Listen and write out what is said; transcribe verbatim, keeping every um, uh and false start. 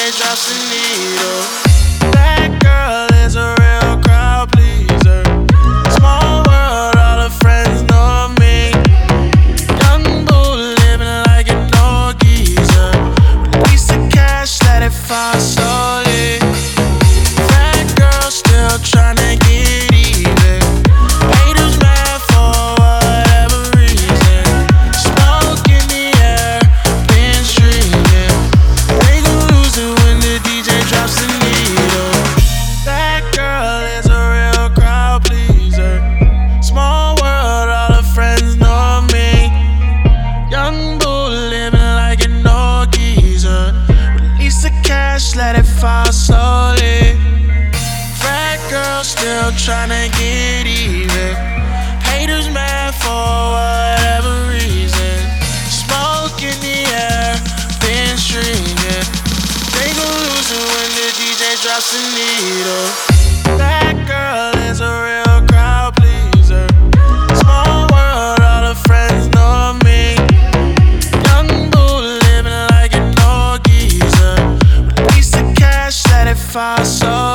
drops the needle. That girl is a real crowd pleaser. Small world, all her friends know me. Young bull living like an old geezer. Release the cash, let it fall slowly. That girl still tryna get even. Haters mad for whatever reason. Smoke in the air, been streaming. They gon' lose it when the D J drops the needle. That girl is a real crowd pleaser. Small world, all her friends know me. Young bull living like an old geezer. Release the cash, let it fall slowly. Frat girl still tryna get even. Haters mad for whatever reason. Smoke in the air, been streaming. They gon' lose it when the D J drops the needle. That girl is a real crowd pleaser. Small world, all her friends know me. Young bull living like an old geezer. Release the cash, let it fall so